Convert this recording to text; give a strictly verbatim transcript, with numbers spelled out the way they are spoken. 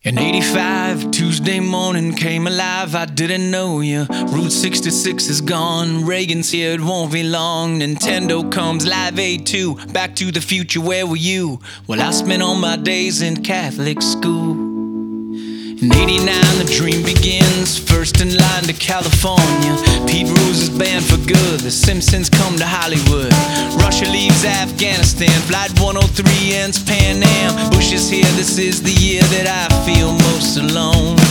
In eighty-five, Tuesday morning came alive, I didn't know you. Route sixty-six is gone, Reagan's here, it won't be long. Nintendo comes, Live Aid two, Back to the Future, where were you? Well, I spent all my days in Catholic school. In eighty-nine, the dream begins, first in line to California. Pete Rose is banned for good, the Simpsons come to Hollywood. Russia leaves Afghanistan, Flight one oh three ends Pan Am. Bush is here, this is the year that I feel most alone.